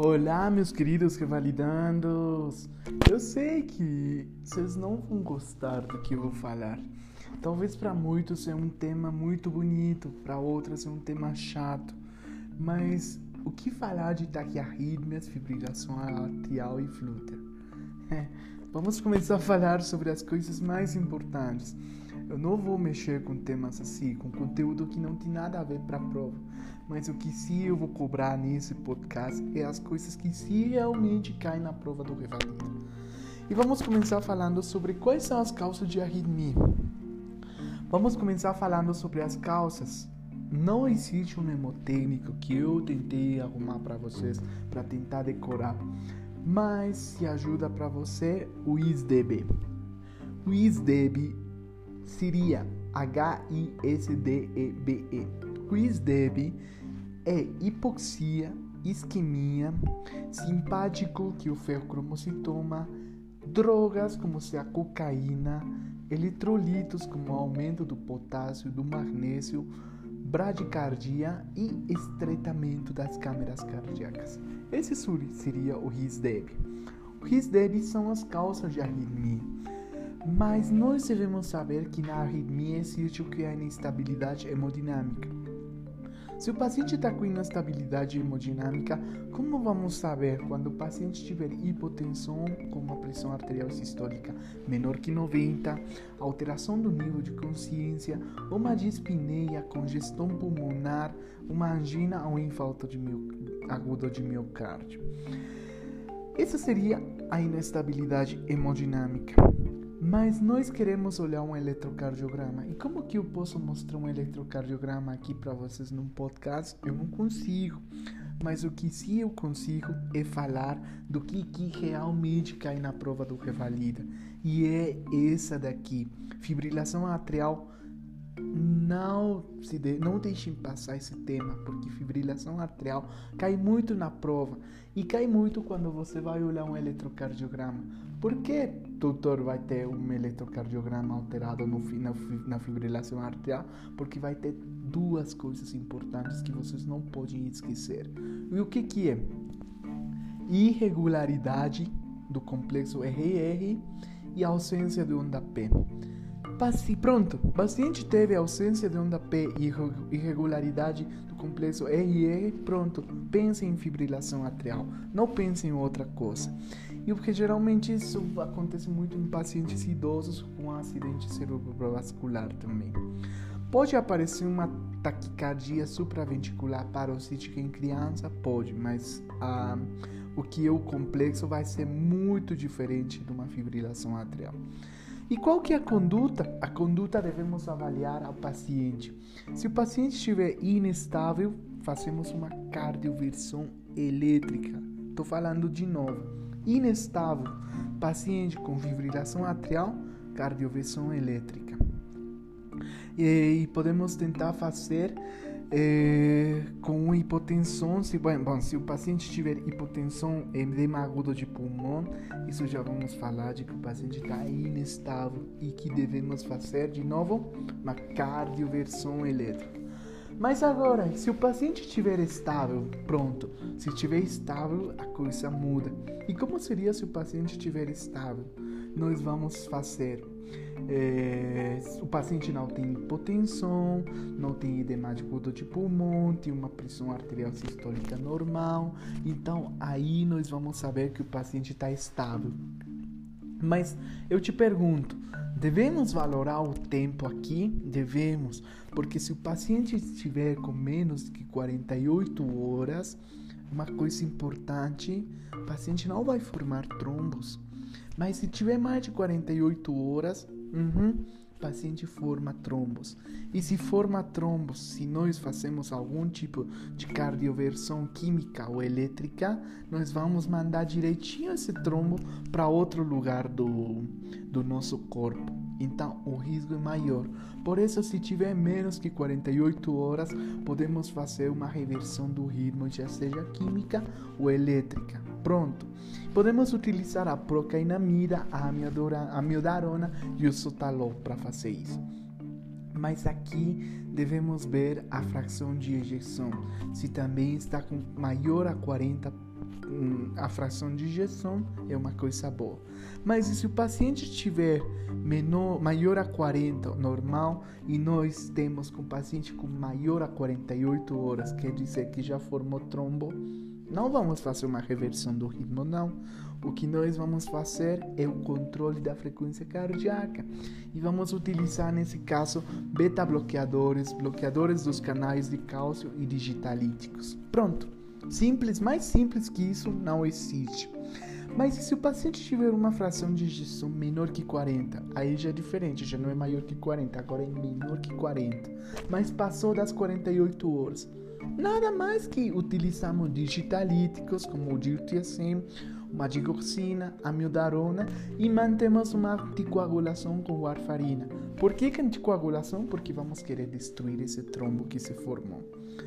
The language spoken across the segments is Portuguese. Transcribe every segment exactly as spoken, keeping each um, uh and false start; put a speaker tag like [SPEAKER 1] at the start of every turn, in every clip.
[SPEAKER 1] Olá, meus queridos revalidandos! Eu sei que vocês não vão gostar do que eu vou falar. Talvez para muitos seja um tema muito bonito, para outros é um tema chato. Mas o que falar de taquiarritmias, fibrilação atrial e flutter? Vamos começar a falar sobre as coisas mais importantes. Eu não vou mexer com temas assim, com conteúdo que não tem nada a ver para a prova. Mas o que sim eu vou cobrar nesse podcast é as coisas que sim realmente caem na prova do Revalida. E vamos começar falando sobre quais são as causas de arritmia. Vamos começar falando sobre as causas. Não existe um mnemotécnico que eu tentei arrumar para vocês, para tentar decorar. Mas se ajuda para você o I S D B. O I S D B seria H I S D E B E. O I S D B é hipoxia, isquemia, simpático, que o ferrocromocitoma, drogas como a cocaína, eletrolitos como o aumento do potássio, do magnésio, bradicardia e estreitamento das câmeras cardíacas. Esse seria o I S D B. O I S D B são as causas de arritmia. Mas nós devemos saber que na arritmia existe o que é a instabilidade hemodinâmica. Se o paciente está com instabilidade hemodinâmica, como vamos saber quando o paciente tiver hipotensão com uma pressão arterial sistólica menor que noventa, alteração do nível de consciência, uma dispneia, congestão pulmonar, uma angina ou infarto de mio... agudo de miocárdio? Essa seria a inestabilidade hemodinâmica. Mas nós queremos olhar um eletrocardiograma. E como que eu posso mostrar um eletrocardiograma aqui para vocês num podcast? Eu não consigo. Mas o que sim eu consigo é falar do que, que realmente cai na prova do Revalida. E é essa daqui. Fibrilação atrial. Não, se de, não deixem passar esse tema, porque fibrilação atrial cai muito na prova. E cai muito quando você vai olhar um eletrocardiograma. Por que, doutor, vai ter um eletrocardiograma alterado no, na, na fibrilação arterial? Porque vai ter duas coisas importantes que vocês não podem esquecer. E o que que é? Irregularidade do complexo R R e ausência de onda P. Pronto, o paciente teve ausência de onda P e irregularidade do complexo R R, pronto, pense em fibrilação atrial, não pense em outra coisa. E porque geralmente isso acontece muito em pacientes idosos com acidente cerebrovascular também. Pode aparecer uma taquicardia supraventricular paroxística em criança? Pode, mas ah, o que é o complexo vai ser muito diferente de uma fibrilação atrial. E qual que é a conduta? A conduta devemos avaliar ao paciente. Se o paciente estiver inestável, fazemos uma cardioversão elétrica. Estou falando de novo. Inestável, paciente com fibrilação atrial, cardioversão elétrica. E, e podemos tentar fazer é, com hipotensão. Se, bom, bom, se o paciente tiver hipotensão, edema agudo de pulmão, isso já vamos falar de que o paciente está inestável e que devemos fazer de novo uma cardioversão elétrica. Mas agora, se o paciente estiver estável, pronto, se estiver estável, a coisa muda. E como seria se o paciente estiver estável? Nós vamos fazer, é, o paciente não tem hipotensão, não tem edema agudo de pulmão, tem uma pressão arterial sistólica normal, então aí nós vamos saber que o paciente está estável. Mas eu te pergunto, devemos valorar o tempo aqui? Devemos, porque se o paciente estiver com menos de quarenta e oito horas, uma coisa importante, o paciente não vai formar trombos. Mas se tiver mais de quarenta e oito horas, uhum, o paciente forma trombos. E se forma trombos, se nós fazemos algum tipo de cardioversão química ou elétrica, nós vamos mandar direitinho esse trombo para outro lugar do, do nosso corpo. Então o risco é maior. Por isso, se tiver menos que quarenta e oito horas, podemos fazer uma reversão do ritmo, já seja química ou elétrica. Pronto. Podemos utilizar a procainamida, a amiodarona e o sotalol para fazer isso. Mas aqui devemos ver a fração de ejeção, se também está com maior a quarenta a fração de ejeção é uma coisa boa. Mas se o paciente tiver menor, maior a quarenta, normal, e nós temos com o paciente com maior a quarenta e oito horas, quer dizer que já formou trombo, não vamos fazer uma reversão do ritmo, não. O que nós vamos fazer é o controle da frequência cardíaca e vamos utilizar, nesse caso, beta-bloqueadores, bloqueadores dos canais de cálcio e digitalíticos. Pronto. Simples, mais simples que isso não existe. Mas e se o paciente tiver uma fração de ejeção menor que quarenta? Aí já é diferente, já não é maior que quarenta, agora é menor que quarenta. Mas passou das quarenta e oito horas. Nada mais que utilizamos digitalíticos como o diltiazem, uma digoxina, amiodarona e mantemos uma anticoagulação com warfarina. Por que, que anticoagulação? Porque vamos querer destruir esse trombo que se formou.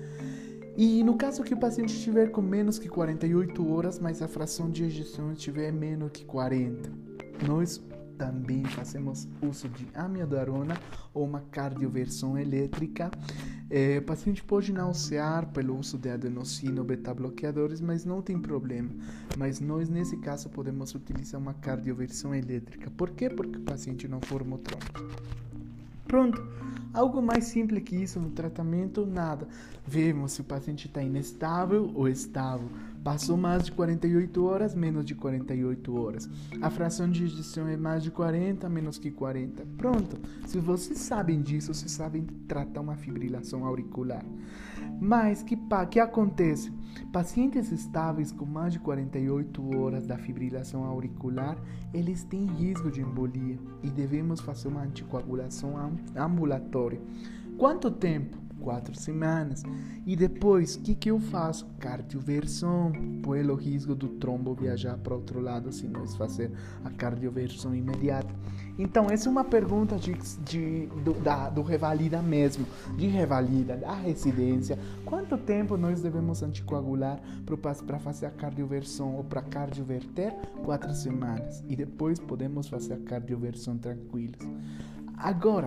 [SPEAKER 1] E no caso que o paciente estiver com menos que quarenta e oito horas, mas a fração de ejeção estiver menos que quarenta, nós também fazemos uso de amiodarona ou uma cardioversão elétrica. É, o paciente pode nausear pelo uso de adenosina ou beta-bloqueadores, mas não tem problema. Mas nós, nesse caso, podemos utilizar uma cardioversão elétrica. Por quê? Porque o paciente não formou trombo. Pronto. Algo mais simples que isso no tratamento, nada. Vemos se o paciente está inestável ou estável. Passou mais de quarenta e oito horas, menos de quarenta e oito horas. A fração de ejeção é mais de quarenta, menos que quarenta. Pronto. Se vocês sabem disso, vocês sabem tratar uma fibrilação auricular. Mas que que acontece? Pacientes estáveis com mais de quarenta e oito horas da fibrilação auricular, eles têm risco de embolia e devemos fazer uma anticoagulação ambulatória. Quanto tempo? Quatro semanas. E depois, o que, que eu faço? Cardioversão, pelo risco do trombo viajar para outro lado se nós fazer a cardioversão imediata. Então, essa é uma pergunta de, de, do, da, do revalida mesmo, de revalida, da residência. Quanto tempo nós devemos anticoagular para fazer a cardioversão ou para cardioverter? Quatro semanas. E depois podemos fazer a cardioversão tranquilos. Agora,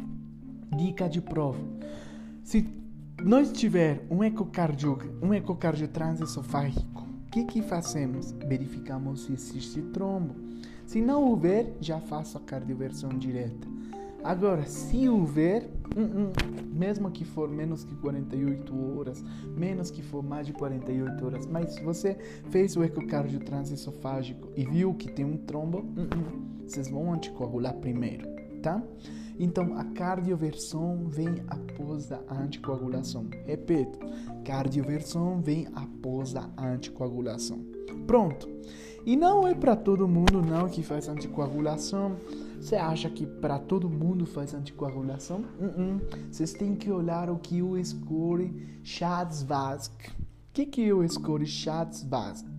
[SPEAKER 1] dica de prova. Se nós tiver um ecocardio, um ecocardio transesofágico, o que que fazemos? Verificamos se existe trombo. Se não houver, já faço a cardioversão direta. Agora, se houver, um, um, mesmo que for menos que quarenta e oito horas, menos que for mais de quarenta e oito horas, mas se você fez o ecocardio transesofágico e viu que tem um trombo, um, um, vocês vão anticoagular primeiro, tá? Então, a cardioversão vem após a anticoagulação. Repito, cardioversão vem após a anticoagulação. Pronto. E não é para todo mundo não que faz anticoagulação. Você acha que para todo mundo faz anticoagulação? Uh-uh. Vocês têm que olhar o que o score Schatzvask. O que, que é o score Schatzvask?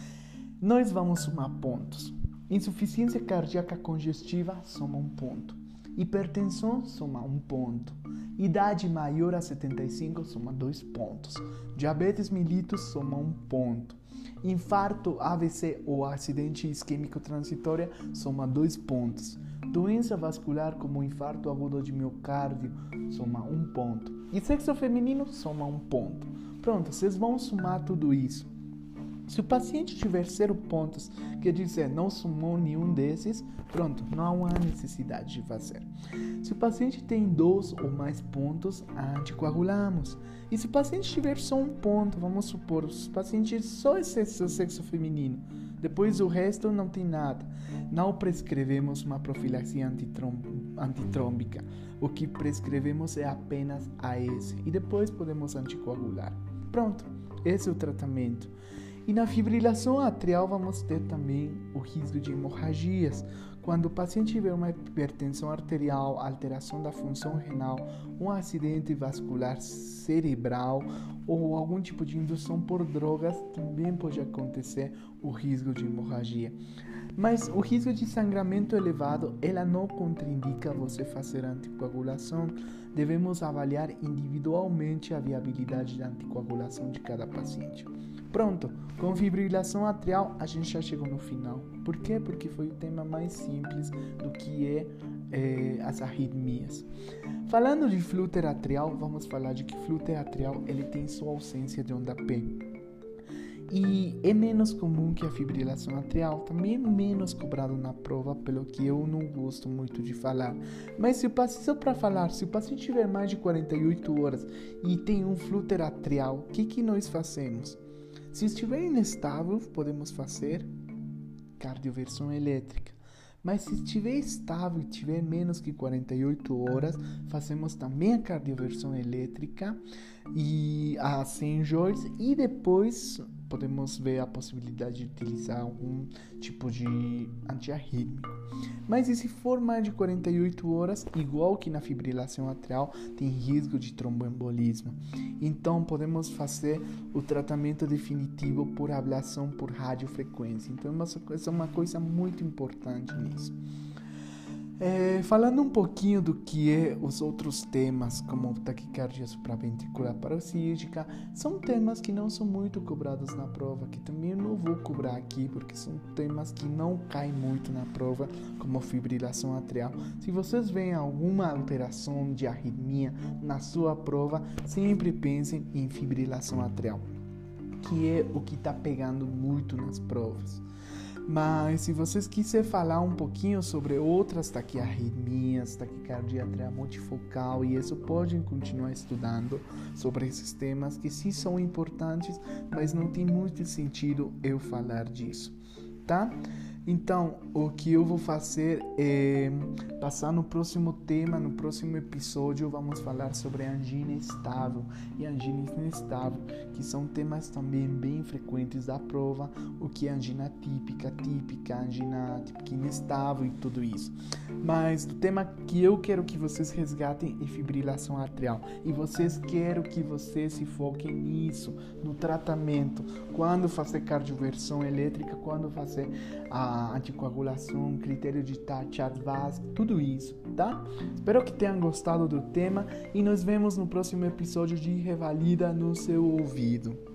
[SPEAKER 1] Nós vamos somar pontos. Insuficiência cardíaca congestiva soma um ponto. Hipertensão soma um ponto. Idade maior a setenta e cinco soma dois pontos. Diabetes mellitus soma um ponto. Infarto, A V C ou acidente isquêmico transitório soma dois pontos. Doença vascular como infarto agudo de miocárdio soma um ponto. E sexo feminino soma um ponto. Pronto, vocês vão somar tudo isso. Se o paciente tiver zero pontos, quer dizer, não somou nenhum desses, pronto, não há necessidade de fazer. Se o paciente tem dois ou mais pontos, anticoagulamos. E se o paciente tiver só um ponto, vamos supor, se o paciente só exerce o sexo feminino, depois o resto não tem nada, não prescrevemos uma profilaxia antitrômbica. O que prescrevemos é apenas A S e depois podemos anticoagular. Pronto, esse é o tratamento. E na fibrilação atrial vamos ter também o risco de hemorragias. Quando o paciente tiver uma hipertensão arterial, alteração da função renal, um acidente vascular cerebral ou algum tipo de indução por drogas, também pode acontecer o risco de hemorragia. Mas o risco de sangramento elevado, ela não contraindica você fazer anticoagulação. Devemos avaliar individualmente a viabilidade da anticoagulação de cada paciente. Pronto, com fibrilação atrial a gente já chegou no final. Por quê? Porque foi o tema mais simples do que é, é as arritmias. Falando de flúter atrial, vamos falar de que flúter atrial ele tem sua ausência de onda P. e é menos comum que a fibrilação atrial, também é menos cobrado na prova, pelo que eu não gosto muito de falar. Mas se o paciente, para falar, se o paciente tiver mais de quarenta e oito horas e tem um flutter atrial, o que, que nós fazemos? Se estiver inestável, podemos fazer cardioversão elétrica. Mas se estiver estável e tiver menos que quarenta e oito horas, fazemos também a cardioversão elétrica e a Saint George, e depois podemos ver a possibilidade de utilizar algum tipo de antiarrítmico. Mas e se for mais de quarenta e oito horas, igual que na fibrilação atrial, tem risco de tromboembolismo. Então podemos fazer o tratamento definitivo por ablação por radiofrequência. Então essa é uma coisa muito importante nisso. É, falando um pouquinho do que é os outros temas, como taquicardia supraventricular paroxística, são temas que não são muito cobrados na prova, que também eu não vou cobrar aqui, porque são temas que não caem muito na prova, como fibrilação atrial. Se vocês veem alguma alteração de arritmia na sua prova, sempre pensem em fibrilação atrial, que é o que está pegando muito nas provas. Mas se vocês quiserem falar um pouquinho sobre outras taquiarritmias, taquicardia atrial multifocal, e isso podem continuar estudando sobre esses temas que sim são importantes, mas não tem muito sentido eu falar disso, tá? Então, o que eu vou fazer é passar no próximo tema, no próximo episódio, vamos falar sobre angina estável e angina inestável, que são temas também bem frequentes da prova, o que é angina típica, típica, angina típica inestável e tudo isso. Mas o tema que eu quero que vocês resgatem é fibrilação atrial, e vocês quero que vocês se foquem nisso, no tratamento, quando fazer cardioversão elétrica, quando fazer a anticoagulação, critério de Chart-Vasc, tudo isso, tá? Espero que tenham gostado do tema e nos vemos no próximo episódio de Revalida no seu ouvido.